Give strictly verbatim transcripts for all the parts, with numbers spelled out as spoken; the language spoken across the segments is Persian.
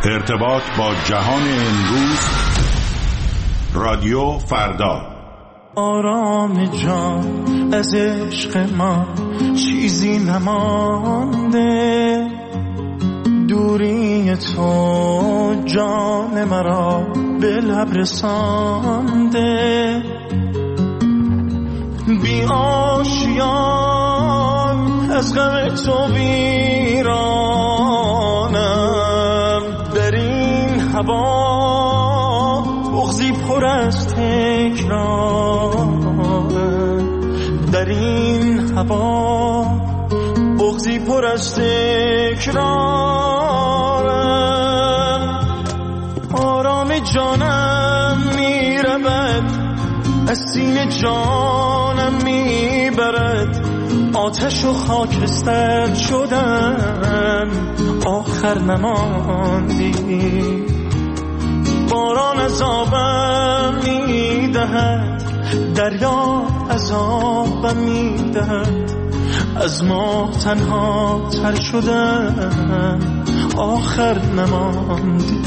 ارتباط با جهان امروز. رادیو فردا. آرام جان از عشق ما چیزی نمانده، دوری تو جان مرا به لب رسانده. بی آشیان از غم تو ویرانم، در این هوا بغضی پر از تکرارم، در این هوا بغضی پر از تکرارم. آرام جانم میرود از سینه، جانم میبرد آتش و خاکستر شدن، آخر نماندی. باران عذابم میدهد، دریا عذابم میدهد، از ما تنها تر شدن، آخر نماندی.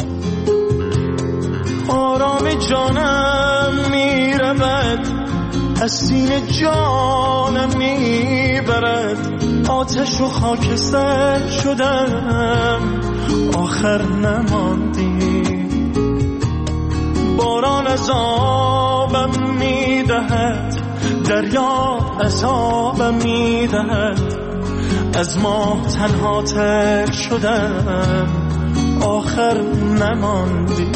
آرام جانم میرود از سینه، جانم میبرد آتش و خاکستر شدم، آخر نماندی. باران عذابم میدهد، دریا عذابم میدهد، از ما تنها تر شدم، آخر نماندی.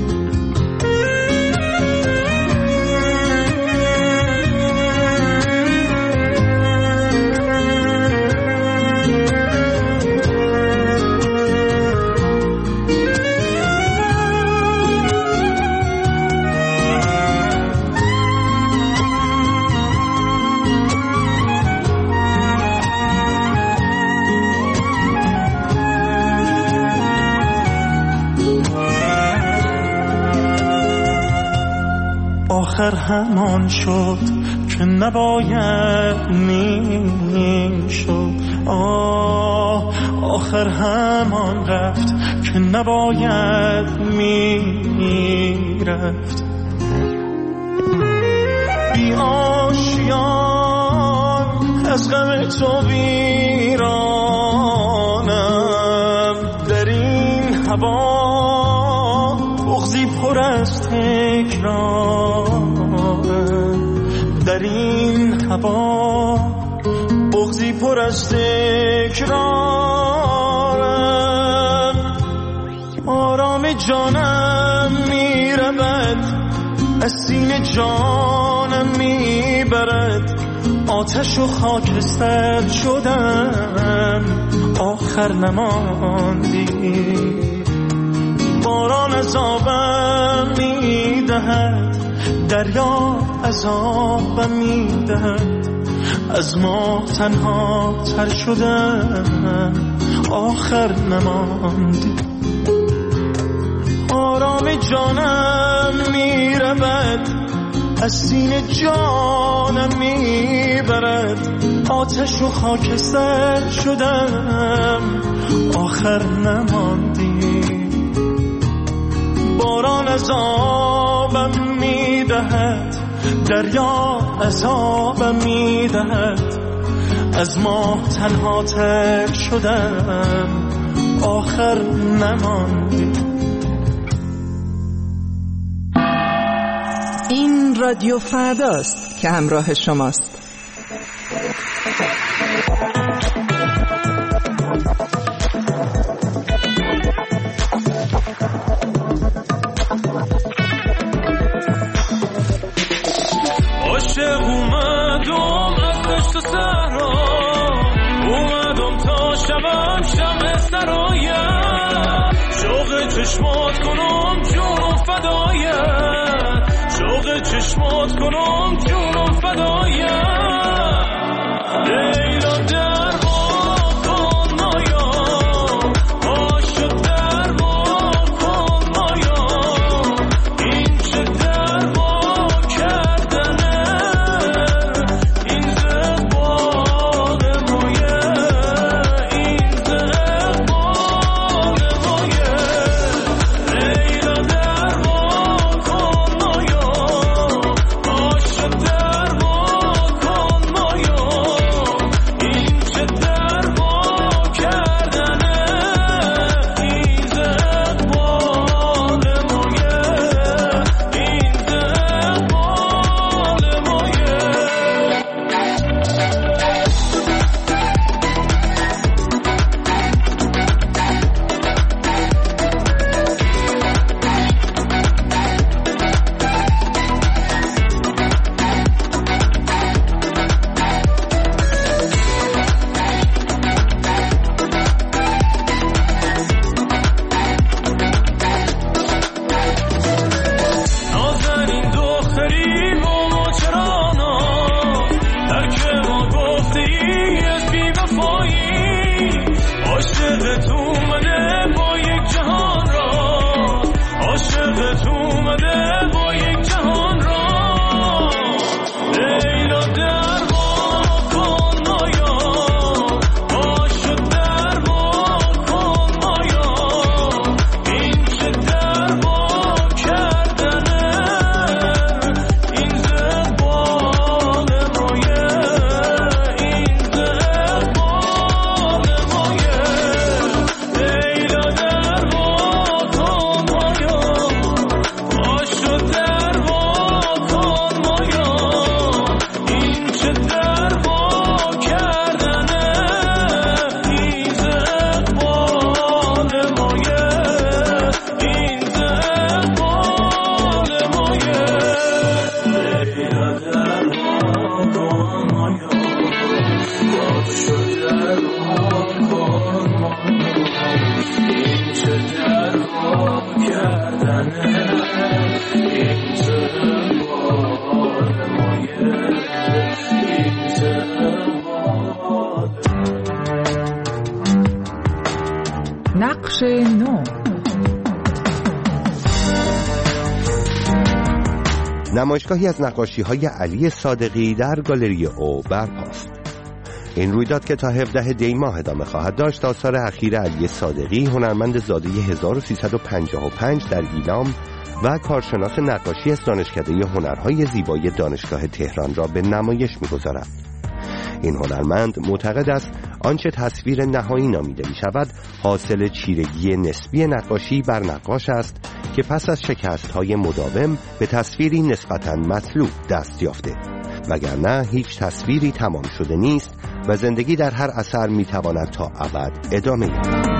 آخر همان شد که نباید میشد، آه آخر همان رفت که نباید میرفت. بی آشیان از غم تو ویرانم، در این هوا بغضی پر از تکرارم، در این هوا بغضی پر از تکرارم. آرام جانم میرود از سینه، جانم میبرد آتش و خاکستر شدم، آخر نماندی. باران عذابم میدهد، دریا عذابم میدهد، از ما تنها تر شدم، آخر نماندی. آرام جانم میرود از سینه، جانم میبرد آتش و خاکستر شدم، آخر نماندی. باران عذابم میدهد، دریا عذابم میدهد، از ما تنها تر شدم، آخر نماندی. این رادیو فرداست که همراه شماست. عاشق اومدم از دشت و صحرا، اومدم تا شبم شمع سرایم، شوق چشمات کنم جونم فدایت، شوق چشمات کنم جونم فدایت. لیلا در واقع نایا، عاشق در واقع نایا، این چه در واقع کردنه، این زبان مایه، این زبان مایه. نقش نو. نمایشگاهی از نقاشی‌های علی صادقی در گالری او برپاست. این رویداد که تا هفدهم دی ماه ادامه خواهد داشت، آثار اخیر علی صادقی، هنرمند زاده هزار و سیصد و پنجاه و پنج در ایلام و کارشناس نقاشی از دانشکده هنرهای زیبای دانشگاه تهران را به نمایش می‌گذارد. این هنرمند معتقد است آنچه تصویر نهایی نامیده می شود حاصل چیرگی نسبی نقاشی بر نقاش است که پس از شکست‌های مداوم به تصویری نسبتاً مطلوب دست یافته، وگرنه هیچ تصویری تمام شده نیست و زندگی در هر اثر می تواند تا ابد ادامه یابد.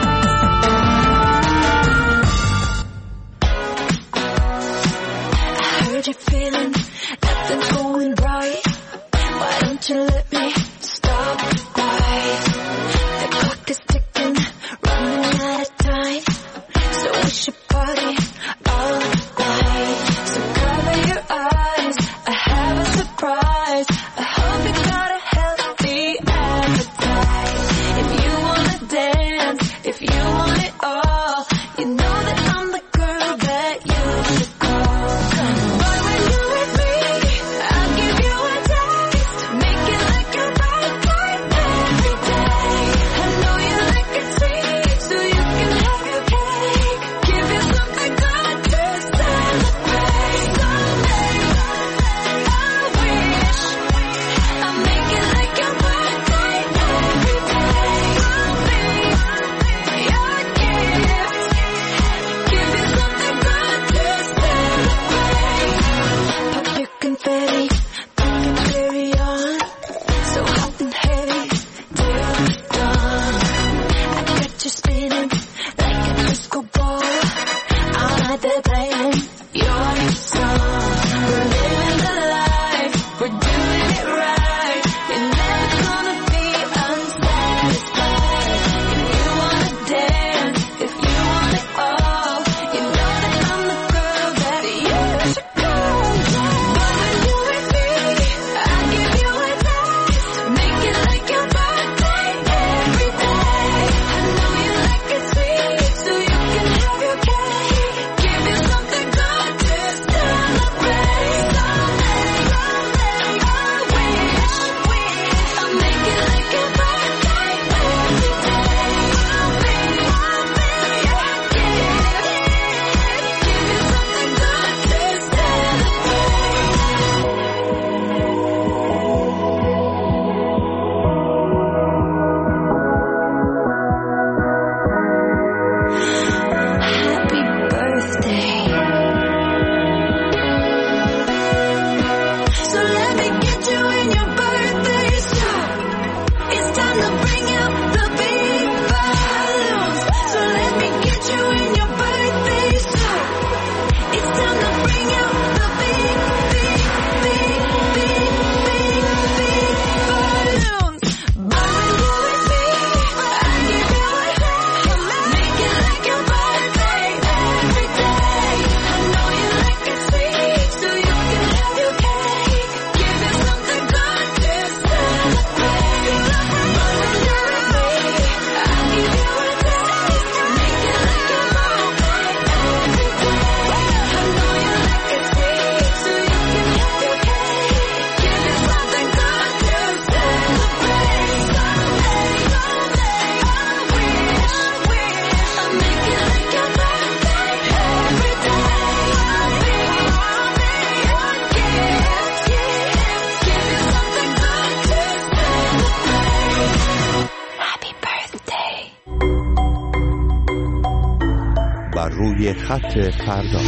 روی خط فردا.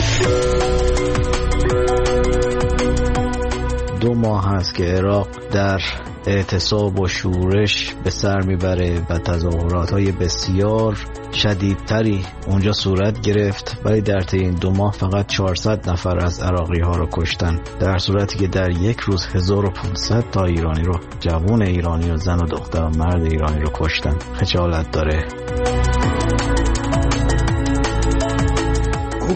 دو ماه هست که عراق در اعتصاب و شورش به سر میبره و تظاهرات‌های بسیار شدیدتری اونجا صورت گرفت، ولی در طی این دو ماه فقط چهارصد نفر از عراقی‌ها رو کشتن، در صورتی که در یک روز هزار و پانصد تا ایرانی رو، جوان ایرانی و زن و دختر و مرد ایرانی رو کشتن. خجالت داره.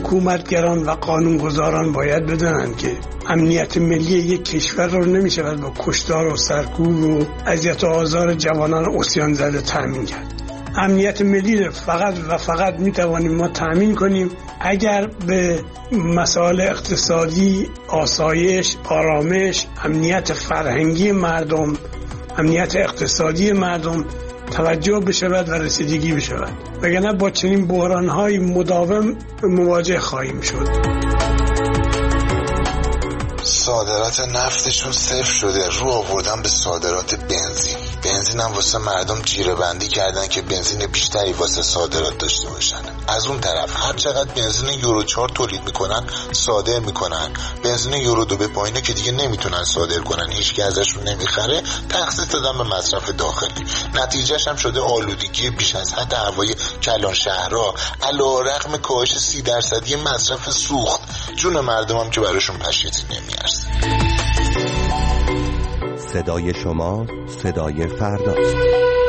حکومتگران و قانونگذاران باید بدونن که امنیت ملی یک کشور رو نمی‌شود با کشتار و سرکوب و اذیت و آزار جوانان عصیان زده تامین کرد. امنیت ملی رو فقط و فقط میتوانیم ما تامین کنیم اگر به مسائل اقتصادی، آسایش، آرامش، امنیت فرهنگی مردم، امنیت اقتصادی مردم توجه بشود و رسیدگی بشود، وگرنه با چنین بحران‌های مداوم مواجه خواهیم شد. صادرات نفتشون صفر شده، رو آوردن به صادرات بنزین. بنزین هم واسه مردم جیره بندی کردن که بنزین بیشتری واسه صادرات داشته باشن. از اون طرف هر چقدر بنزین یورو چهار تولید میکنن صادر میکنن، بنزین یورو دو به پایینه که دیگه نمیتونن صادر کنن، هیچکی ازشون نمیخره، تخصیص دادن به مصرف داخلی. نتیجهش هم شده آلودگی بیش از حد هوای کلان شهرها، علیرغم کاهش سی درصدی مصرف سوخت. جون مردم هم که براشون پشیزی نمیارزه. صدای شما صدای فرداست.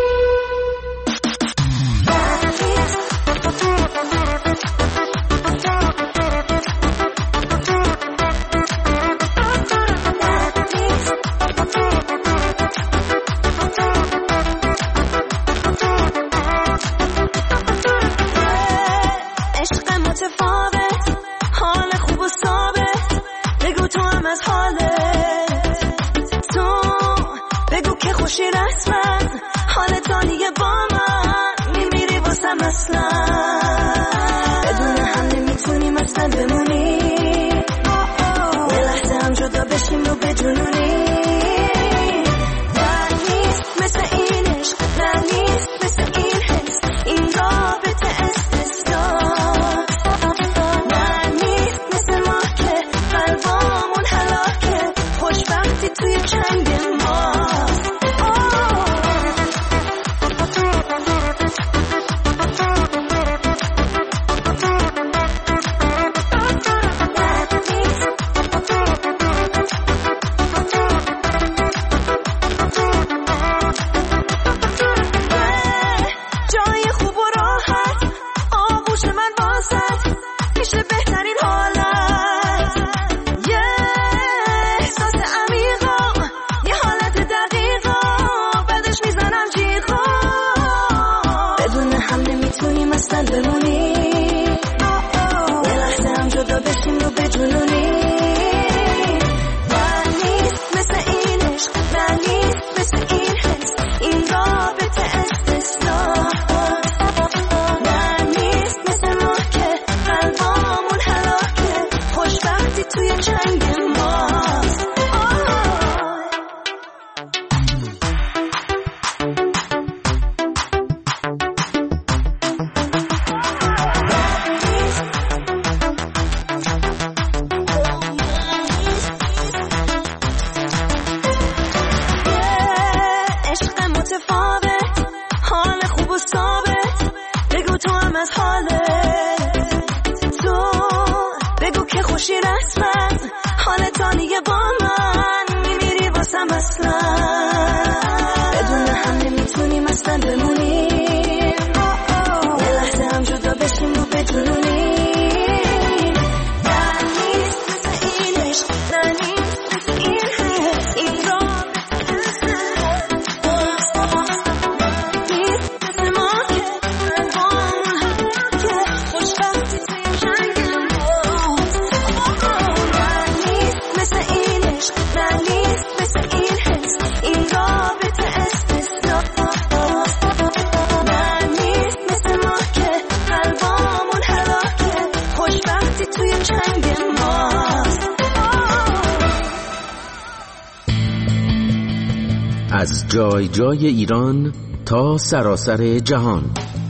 از جای جای ایران تا سراسر جهان،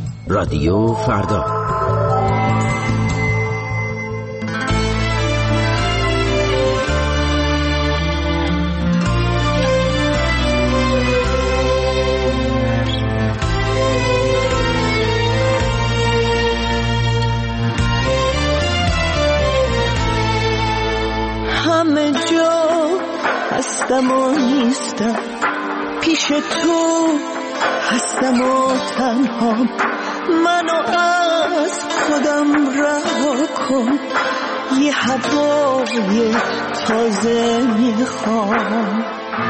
رادیو فردا. همه جا هستم و نیستم، پیش تو هستم و تنها، منو از خودم رها کن یه هوای تازه میخوام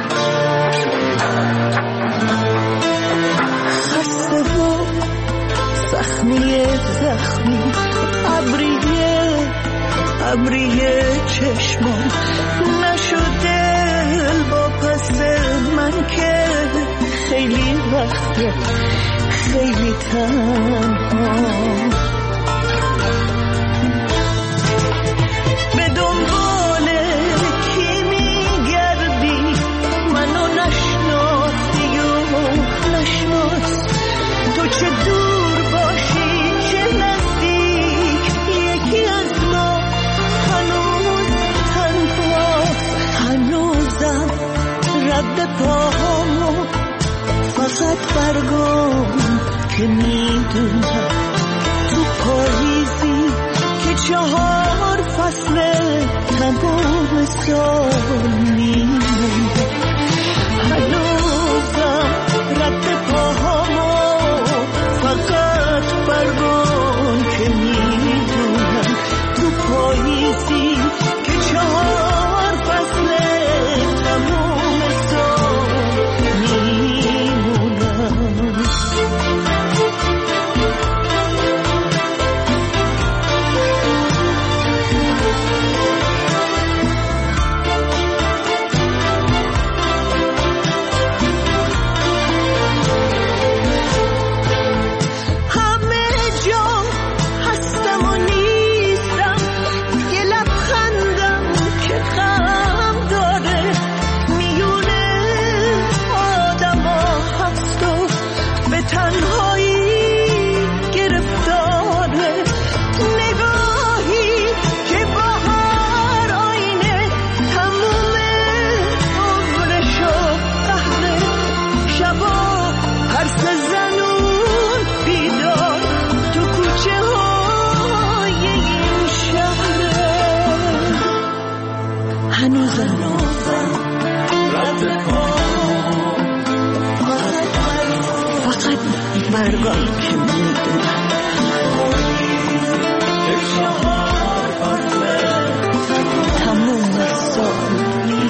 خسته و زخمی زخمی ابریه ابریه چشمم نشده با پس من که خیلی وقته خیلی تنها به دنبال کی میگردی منو نشناسی و نشناس تو چه دور باشی چه نزدیک یکی از ما هنوز تنهاست هنوزم رد پاهامو فقط برگم که میدونم تو پاییزی که چهار فصل تمام سال میمونه هنوزم رد پاهامو فقط برگم که میدونم تو پاییزی که چهار فصل تمام سال میمونم برگام که میدونم تموم سال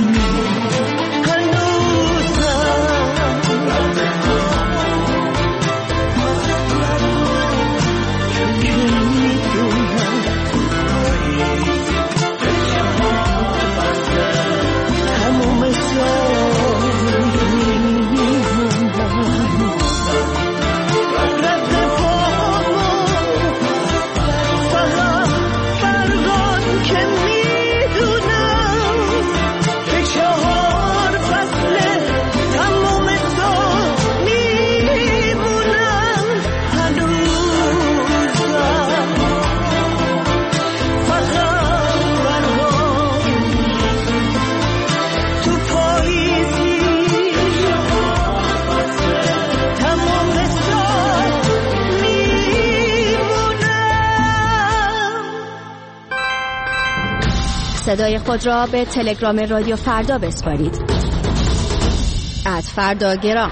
صدای خود را به تلگرام رادیو فردا بسپارید. ات فرداگرام.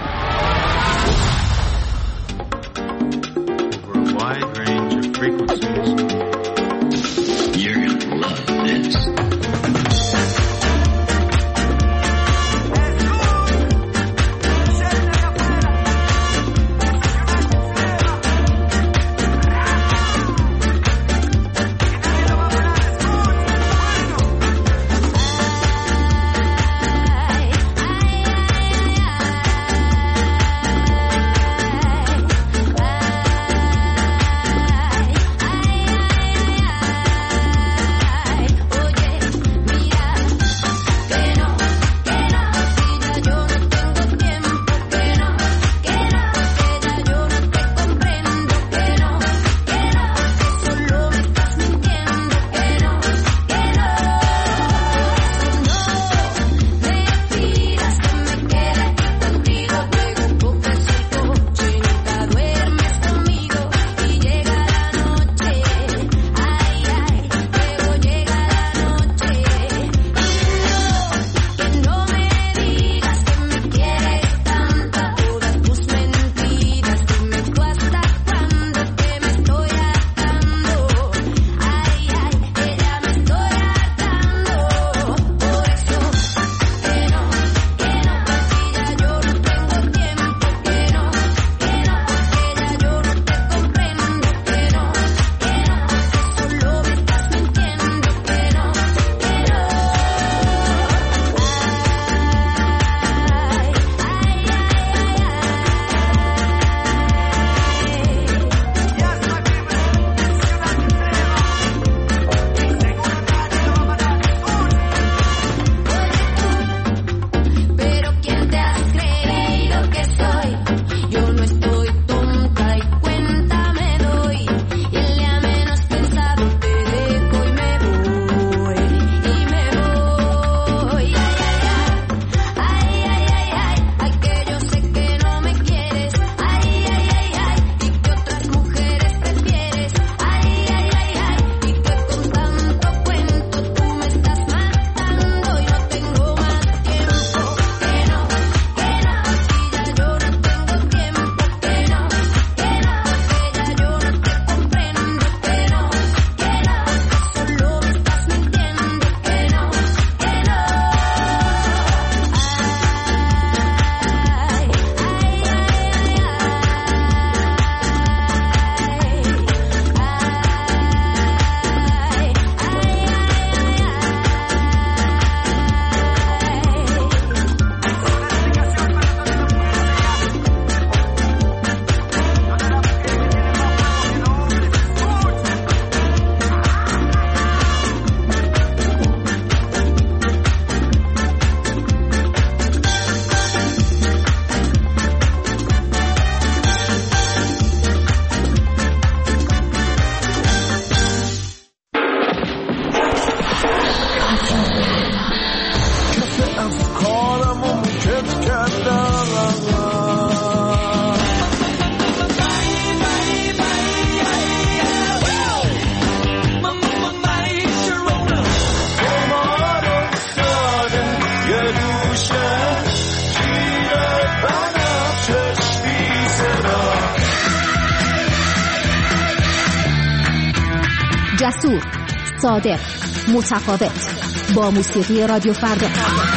جسور، صادق، متفاوت، با موسیقی رادیو فردا.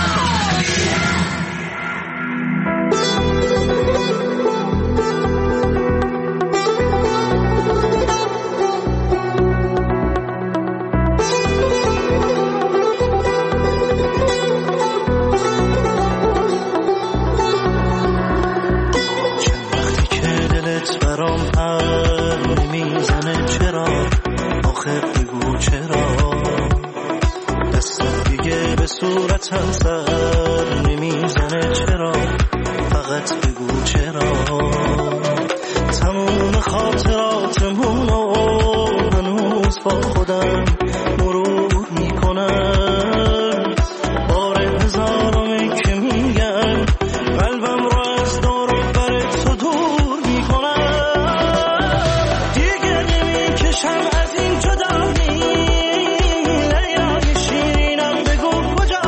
صورتم سر نمیزنه چرا، فقط بگو چرا. تموم خاطراتمونو هنوز با خودم مرور میکنم، بار هزارمی که میگن قلبم رو از دور و بر تو دور میکنم. دیگه نمیکشم از این جدایی، لیای شیرینم بگو کجا.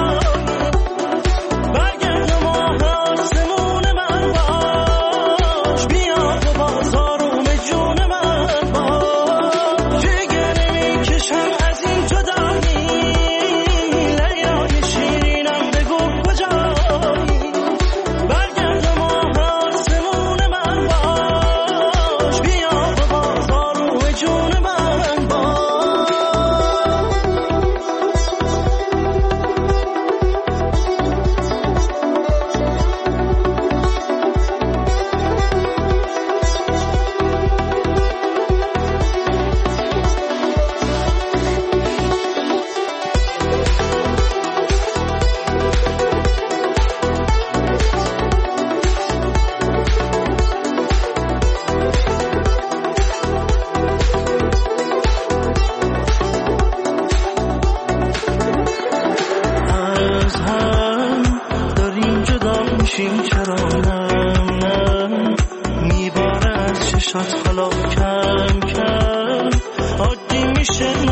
برگرد و ماه آسمون من باش، بیا تو بازارم جون من باش. دیگه نمیکشم از این جدایی، لیای شیرینم بگو کجایی. برگرد و ماه آسمون من باش، بیا تو بازارم جون من باش. از هم داریم جدا میشیم چرا، نم نم میباره از چشات حالا کم کم. عادی میشه